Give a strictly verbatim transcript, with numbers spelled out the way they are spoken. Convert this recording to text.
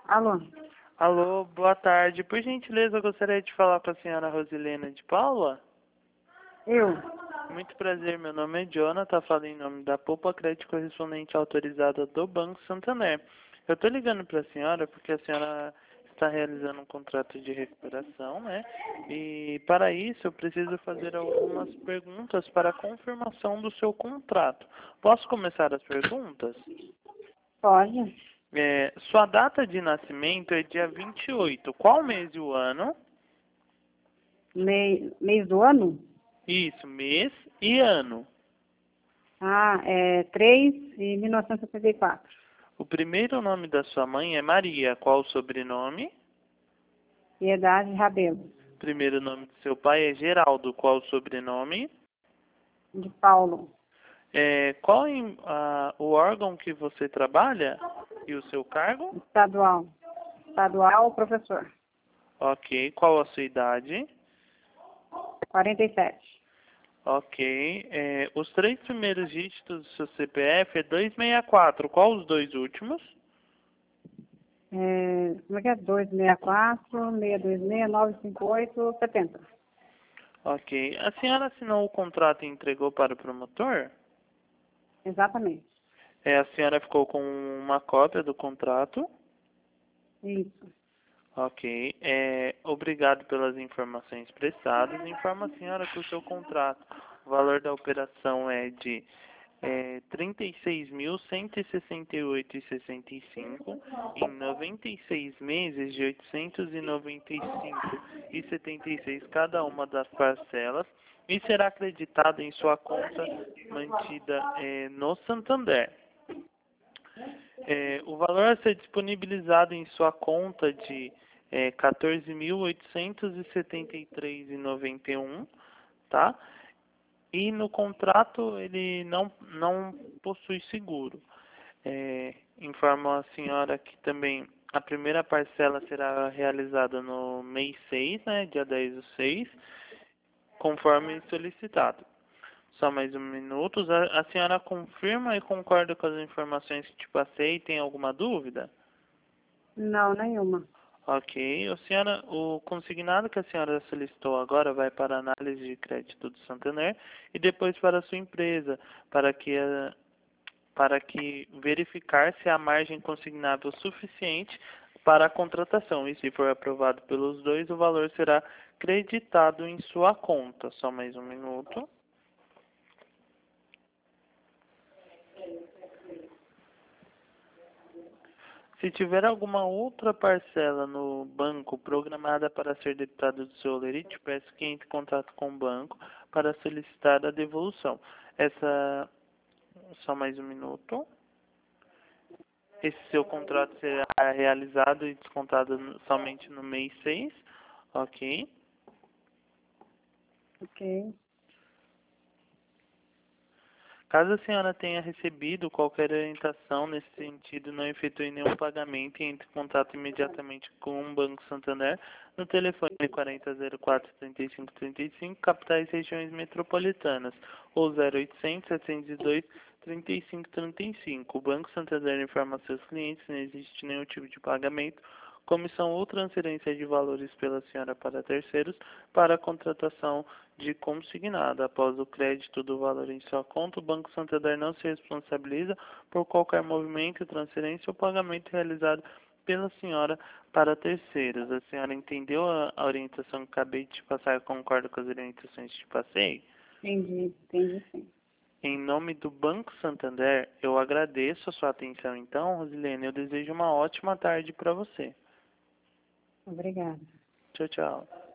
Alô? Alô, boa tarde. Por gentileza, eu gostaria de falar com a senhora Rosilena de Paula. Eu? Muito prazer, meu nome é Jonathan, falo em nome da Poupa Crédito Correspondente Autorizada do Banco Santander. Eu estou ligando para a senhora porque a senhora está realizando um contrato de recuperação, né? E para isso eu preciso fazer algumas perguntas para a confirmação do seu contrato. Posso começar as perguntas? Pode? É, sua data de nascimento é dia vinte e oito. Qual mês e o ano? Mei, mês do ano? Isso, mês e ano. Ah, é três de mil novecentos e setenta e quatro. O primeiro nome da sua mãe é Maria. Qual o sobrenome? Piedade Rabelo. O primeiro nome do seu pai é Geraldo. Qual o sobrenome? De Paulo. É, qual em- a- o órgão que você trabalha e o seu cargo? Estadual. Estadual, professor. Ok. Qual a sua idade? quarenta e sete. Ok. É, os três primeiros dígitos do seu C P F é duzentos e sessenta e quatro. Qual os dois últimos? É, como é que é? dois seis quatro, seis dois seis, nove cinco oito, setenta. Ok. A senhora assinou o contrato e entregou para o promotor? Exatamente. É, a senhora ficou com uma cópia do contrato? Isso. Ok. É, obrigado pelas informações prestadas. Informa a senhora que o seu contrato, o valor da operação é de é, trinta e seis mil cento e sessenta e oito reais e sessenta e cinco centavos em noventa e seis meses de oitocentos e noventa e cinco reais e setenta e seis centavos cada uma das parcelas e será acreditado em sua conta mantida é, no Santander. É, o valor a ser disponibilizado em sua conta de é, quatorze mil oitocentos e setenta e três reais e noventa e um, tá? E no contrato ele não, não possui seguro. É, informo a senhora que também a primeira parcela será realizada no mês seis, né, dia dez do seis, conforme solicitado. Só mais um minuto. A, a senhora confirma e concorda com as informações que te passei? Tem alguma dúvida? Não, nenhuma. Ok. A senhora, o consignado que a senhora solicitou agora vai para a análise de crédito do Santander e depois para a sua empresa, para que, a, para que verificar se há margem consignável suficiente para a contratação. E se for aprovado pelos dois, o valor será creditado em sua conta. Só mais um minuto. Se tiver alguma outra parcela no banco programada para ser debitada do seu lerite, peço que entre em contato com o banco para solicitar a devolução. Essa, só mais um minuto. Esse seu contrato será realizado e descontado no- somente no mês seis, ok? Ok. Caso a senhora tenha recebido qualquer orientação nesse sentido, não efetue nenhum pagamento e entre em contato imediatamente com o Banco Santander no telefone quarenta zero quatro, trinta e cinco trinta e cinco, capitais e regiões metropolitanas, ou zero oitocentos, setecentos e dois, trinta e cinco trinta e cinco. O Banco Santander informa seus clientes que não existe nenhum tipo de pagamento, comissão ou transferência de valores pela senhora para terceiros para a contratação de consignado. Após o crédito do valor em sua conta, o Banco Santander não se responsabiliza por qualquer movimento, transferência ou pagamento realizado pela senhora para terceiros. A senhora entendeu a a orientação que acabei de te passar? Concorda com as orientações que te passei? Entendi. Entendi sim. Em nome do Banco Santander, eu agradeço a sua atenção. Então, Rosilene, eu desejo uma ótima tarde para você. Obrigada. Tchau, tchau.